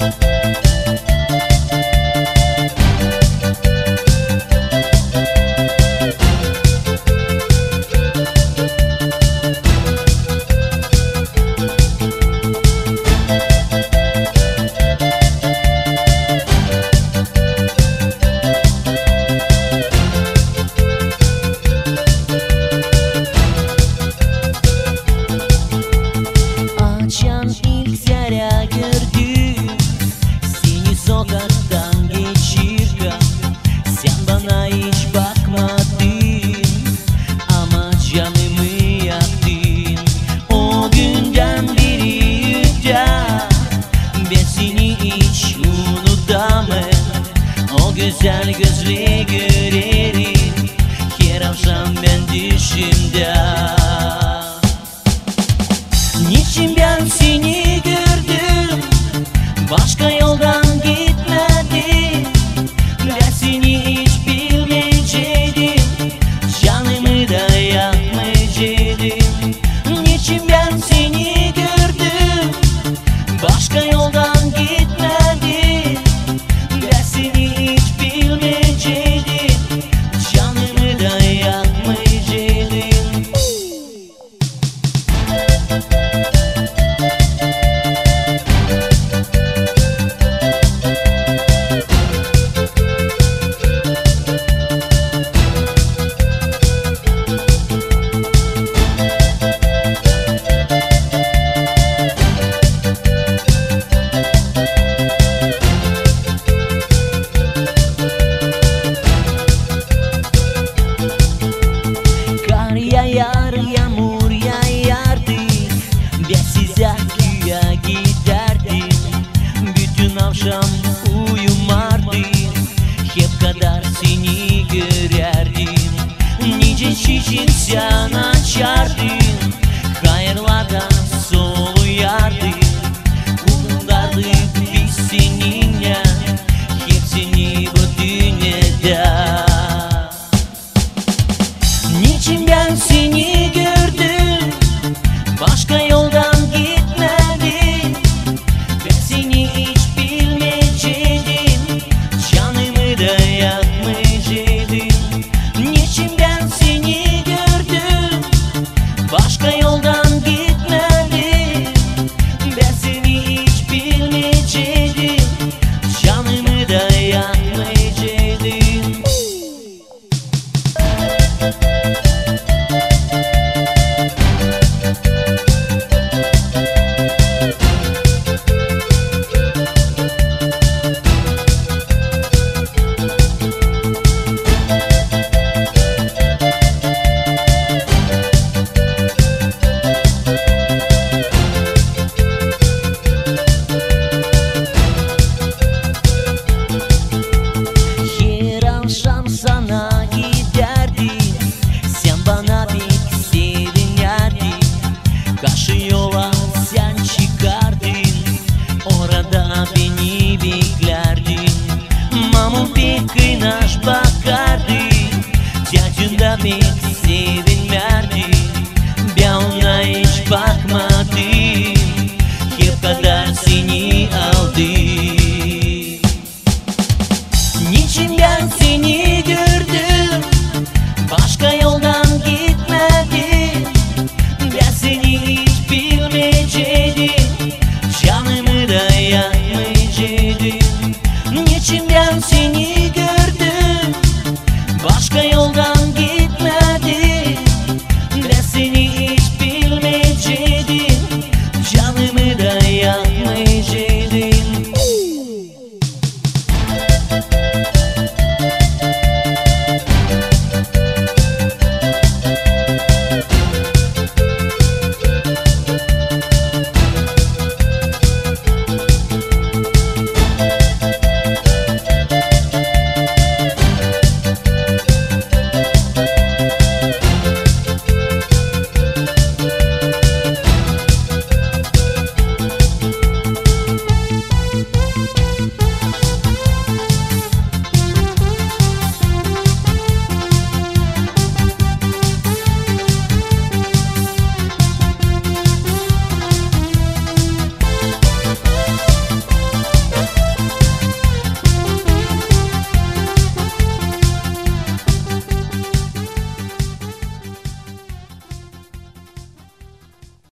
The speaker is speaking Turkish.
Sokaktan geçirken sen bana hiç bakmadın, ama canımı yaktın. O günden beri ben seni hiç unutamam. O güzel gözle görerim her akşam ben düşümde. Niçin ben seni gördüm, başka yoldan gitmedim. Ben seni hiç bilmeyecektim, canımı da yakmayacaktım. Niçin ben seni gördüm, başka yoldan gitmedim. Ben seni hiç bilmeyecektim, canımı da yakmayacaktım. Yağar yağmur yağardı, ben size güya giderdim. Bütün akşam uyumardım, hep kadar seni görerdim. Nice çiçek sen açardın, hayırlardan soluyardın. Umutlardık biz seninle, hepsini bu dünyada. Niçin ben seni gördüm, başka yoldan gitmedim. Ben seni hiç bilmeyecektim, canımı da yakmayacaktım. Niçin ben seni gördüm, başka yoldan gitmedim. Ben seni hiç bilmeyecektim, canımı da yakmayacaktım. Sana giderdim, sen bana bir sevindin. Karşı yola sen çıkardın, orada beni beklerdin. Mamul bir kıynaş bakardın, cacında bek